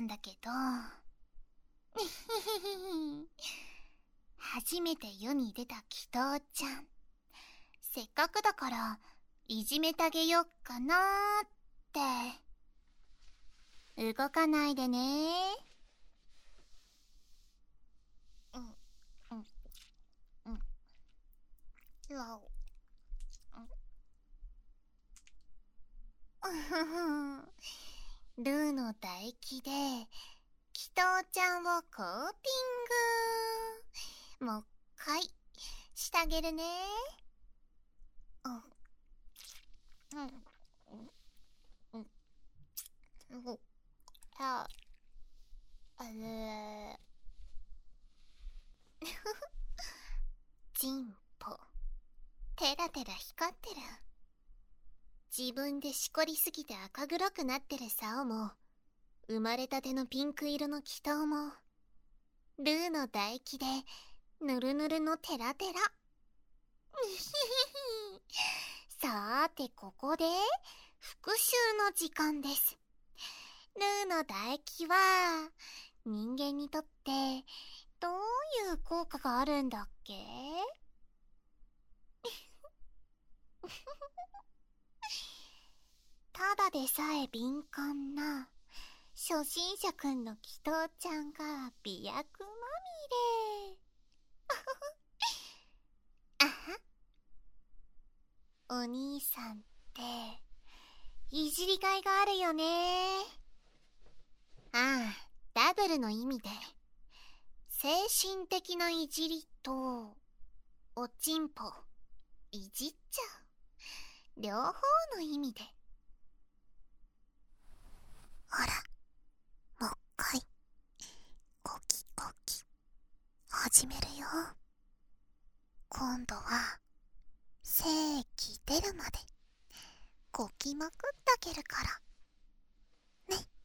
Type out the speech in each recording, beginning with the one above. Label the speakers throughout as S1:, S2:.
S1: んだけど初めて世に出た祈祷ちゃん、せっかくだからいじめてあげよっかなーって。動かないでねー。ルーの唾液で祈祷ちゃんをコーティング。もう一回してあげるね。チンポテラテラ光ってる。自分でしこりすぎて赤黒くなってる竿も、生まれたてのピンク色の祈祷も、ルーの唾液でぬるぬるのテラテラ。さーて、ここで復習の時間です。ルーの唾液は人間にとってどういう効果があるんだっけ？ただでさえ敏感な初心者くんの祈祷ちゃんが媚薬まみれ。あは、お兄さんっていじりがいがあるよね。ああ、ダブルの意味で精神的ないじりとおちんぽいじっちゃう、両方の意味で。ほら、もう一回コキコキ始めるよ。今度は精液出るまでこきまくってあげるからね。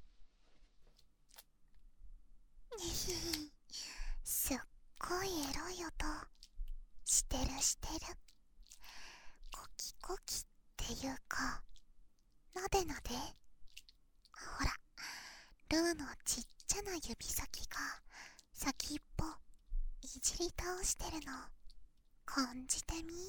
S1: すっごいエロい音してるしてる。コキコキっていうか、なでなで。ほら、ルーのちっちゃな指先が先っぽいじり倒してるの感じてみ。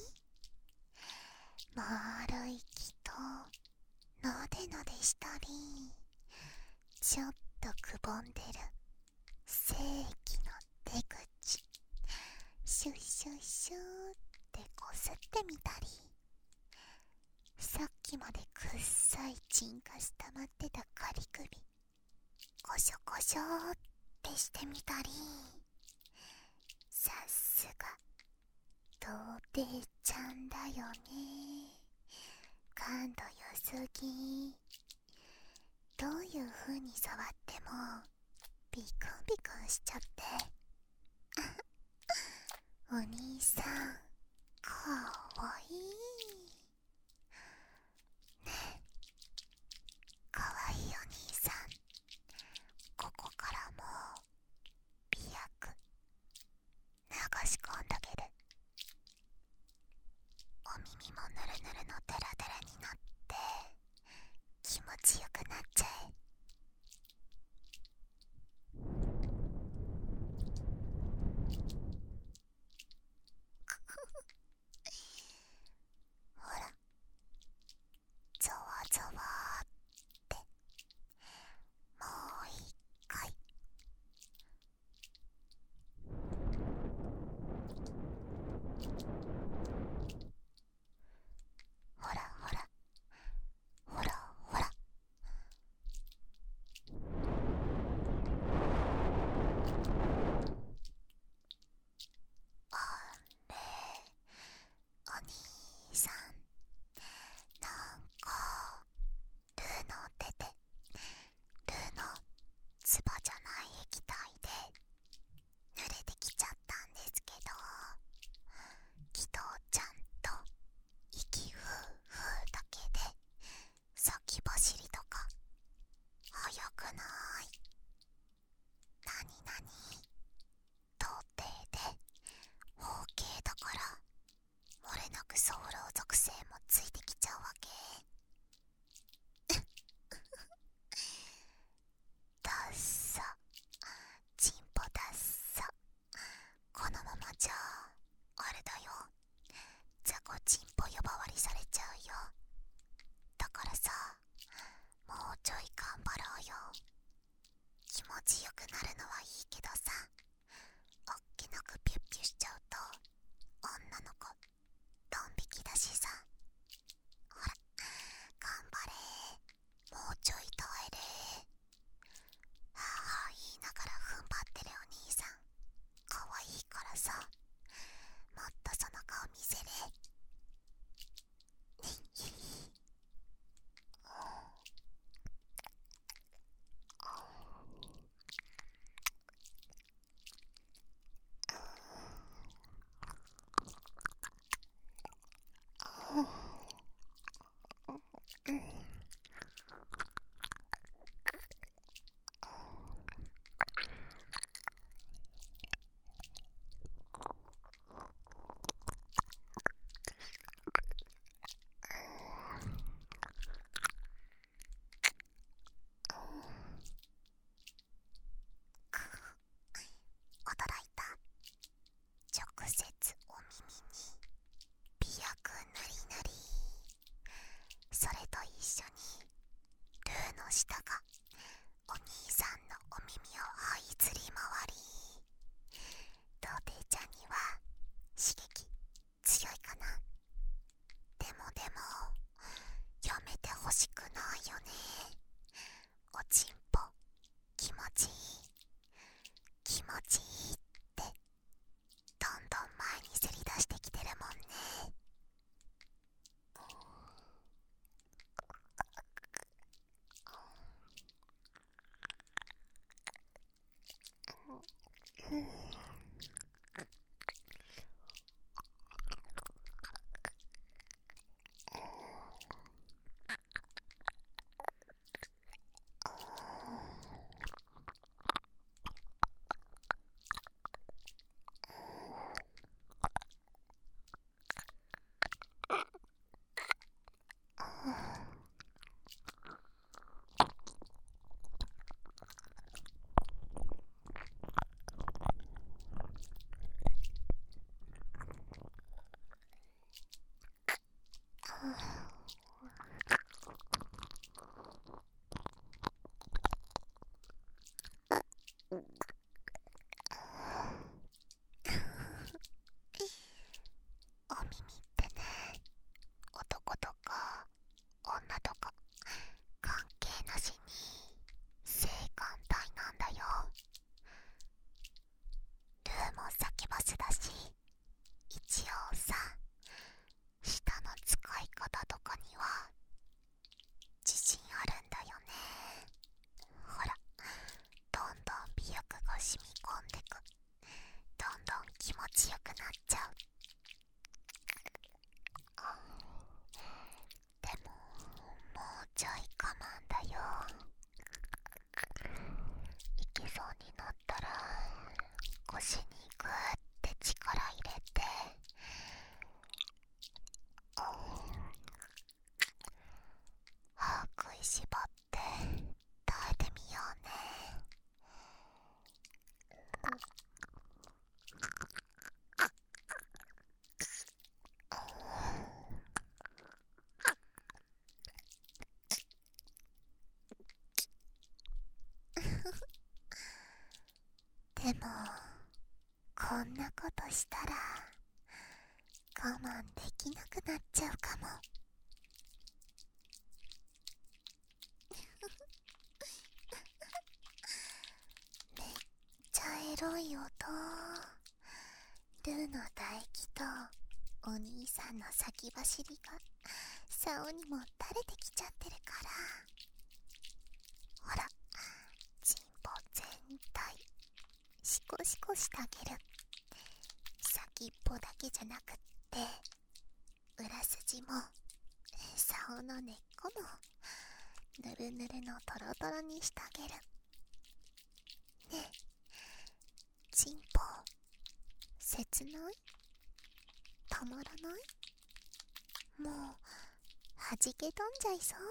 S1: 丸い木となでなでしたり、ちょっとくぼんでる精液の出口シュッシュッシューってこすってみたり、さっきまでくっさいチンがしたまってたカリ首コショコショーってしてみたり。さすが童貞ちゃんだよね。感度良すぎ。どういう風に触ってもビクンビクンしちゃってお兄さんかわいいね。かわいいお兄さん、ここからも美薬流し込んだげる。お耳もぬるぬるのテラテラになって気持ちよくなっちゃえ。 したら我慢できなくなっちゃうかも。めっちゃエロい音。ルーの唾液とお兄さんの先走りが竿にも垂れてきちゃってるから、ほら、チンポ全体シコシコしてあげる。先っぽだけじゃなくって裏筋も竿の根っこもぬるぬるのトロトロにしてあげる。ねえ、チンポ切ない？たまらない？もうはじけ飛んじゃいそう？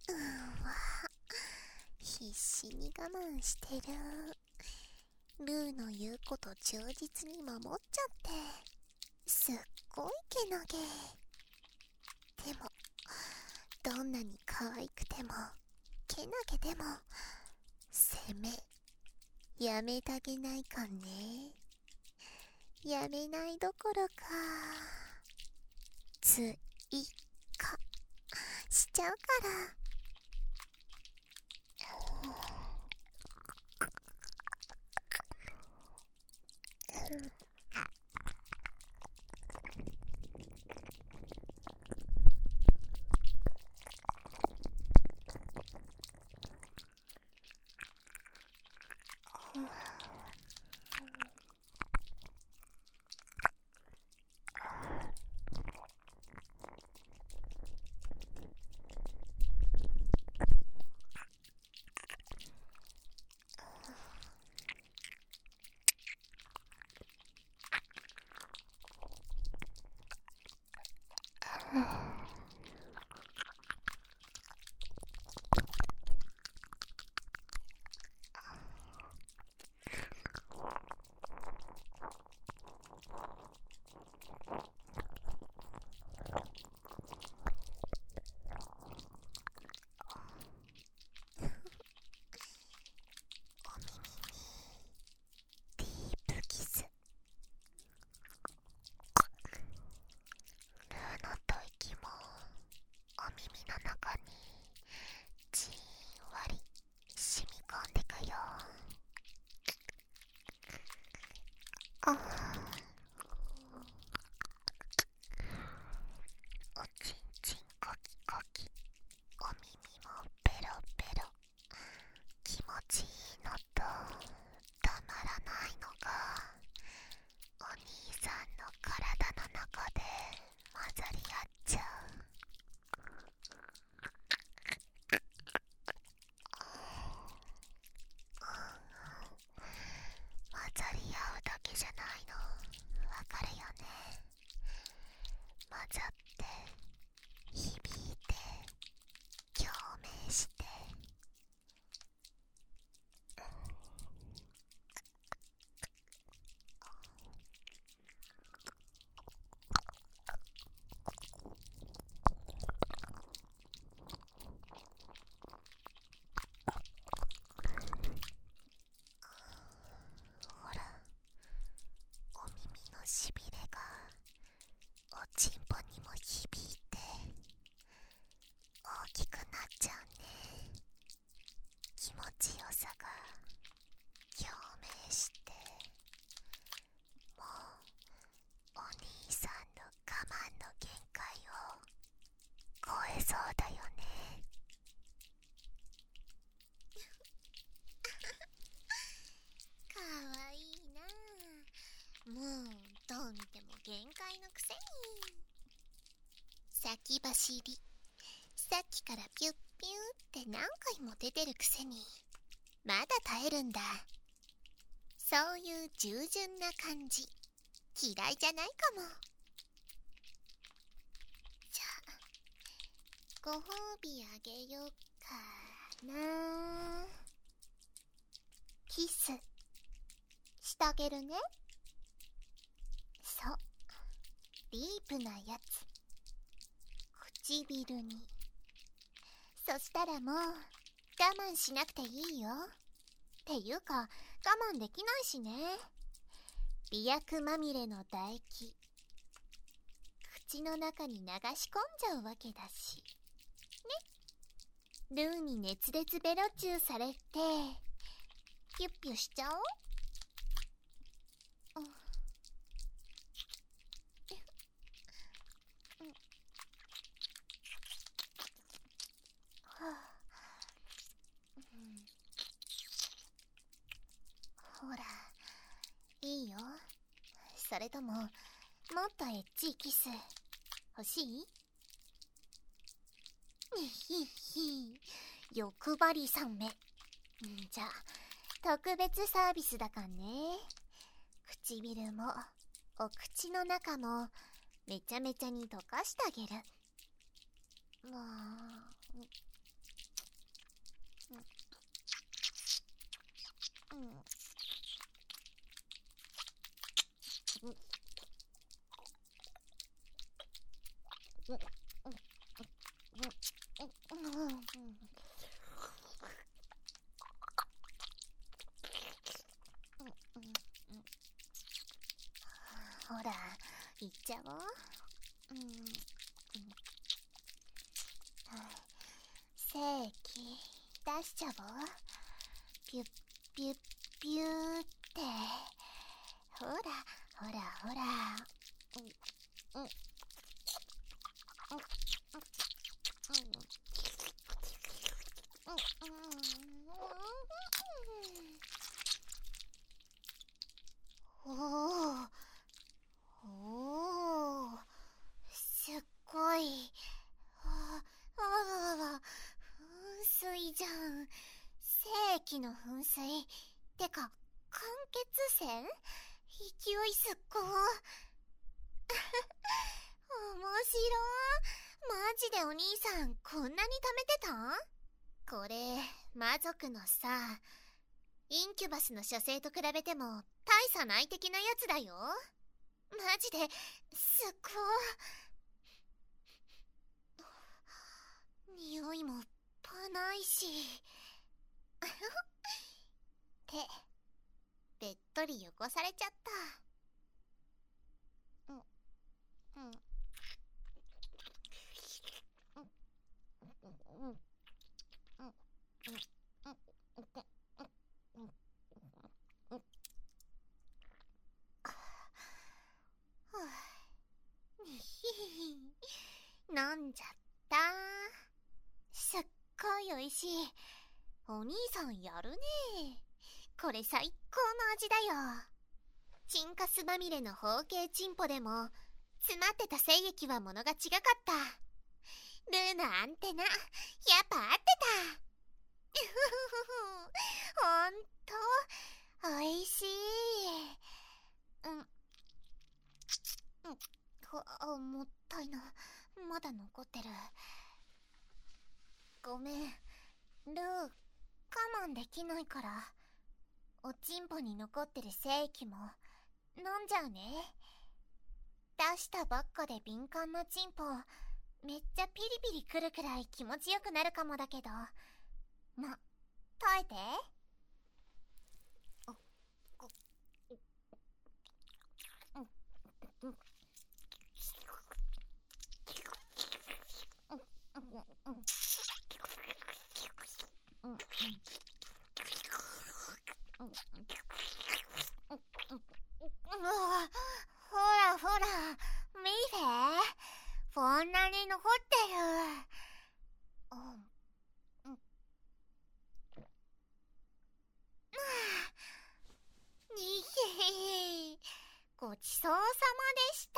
S1: わ、必死に我慢してる。ルーの言うこと忠実に守っちゃってすっごいけなげ。でもどんなに可愛くてもけなげでも攻めやめたげないかんね。やめないどころか追加しちゃうから。おちんちんコキコキ、お耳もペロペロ。気持ちいいのとたまらないのがお兄さんの体の中で混ざり合っちゃう。混ざり合うだけじゃないのわかるよね。混ざって響いて共鳴して、ほら、お耳のしびれがおちんぽにも響いて大きくなっちゃうね。気持ちよさが共鳴して、もうお兄さんの我慢の限界を超えそうだよね。かわいいなあ。もうどう見ても限界のくせに。先走り、さっきからピュッピューって何回も出てるくせにまだ耐えるんだ。そういう従順な感じ嫌いじゃないかも。じゃあご褒美あげよっかな。キスしてあげるね。そう、ディープなやつ。唇に。そしたらもう我慢しなくていいよ。っていうか我慢できないしね。 美薬まみれの唾液口の中に流し込んじゃうわけだしね。ルーに熱烈ベロチューされてピュッピュしちゃおう。ほら、いいよ。それとも、もっとエッチいキス欲しい？ひひ、欲張り3名。じゃあ、特別サービスだかんね。唇も、お口の中も、めちゃめちゃに溶かしてあげる。もう、ほら、いっちゃおう。精液出しちゃおう。ピュッピュッピューって。ほらほらほら。おー、すっごい。噴水じゃん。精液の噴水。てか、間欠泉？勢いすっご。面白い。マジでお兄さん、こんなに貯めてた？これ、魔族のさ、インキュバスの書生と比べても大差ない的なやつだよ。マジで、すっご。匂いもパないし。手、べっとり汚されちゃった。飲んじゃった。すっごいおいしい。お兄さんやるね。これ最高の味だよ。チンカスまみれの包茎チンポでも詰まってた精液は物が違かった。ルーのアンテナやっぱ合ってた。ほんとおいしい。もったいな。まだ残ってる。ごめん、ルー我慢できないから、おちんぽに残ってる精液も飲んじゃうね。出したばっかで敏感なチンポめっちゃピリピリくるくらい気持ちよくなるかもだけど、ま、耐えて。ほらほら、見て。こんなに残ってる。にへへ。ごちそうさまでした。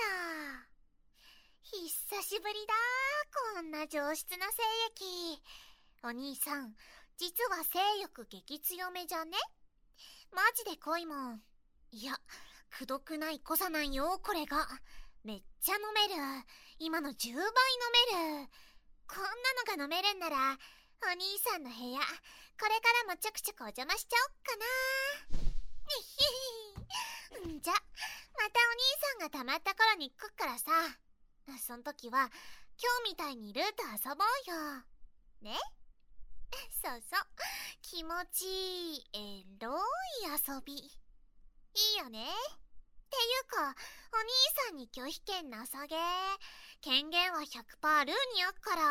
S1: 久しぶりだ、こんな上質な精液。お兄さん、実は性欲激強めじゃね？マジで濃いもん。いや、くどくない濃さなんよ、これが。めっちゃ飲める。今の10倍飲める。こんなのが飲めるんなら、お兄さんの部屋、これからもちょくちょくお邪魔しちゃおっかな。じゃ、またお兄さんが溜まった頃に来っからさ。そん時は、今日みたいにルーと遊ぼうよ。ね？そうそう。気持ちいい、エロい遊び。いいよね？ いうか、お兄さんに拒否権なさげ。権限は100%ルーにあっから。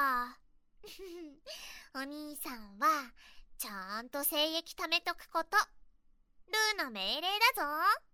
S1: お兄さんは、ちゃんと精液貯めとくこと。ルーの命令だぞ。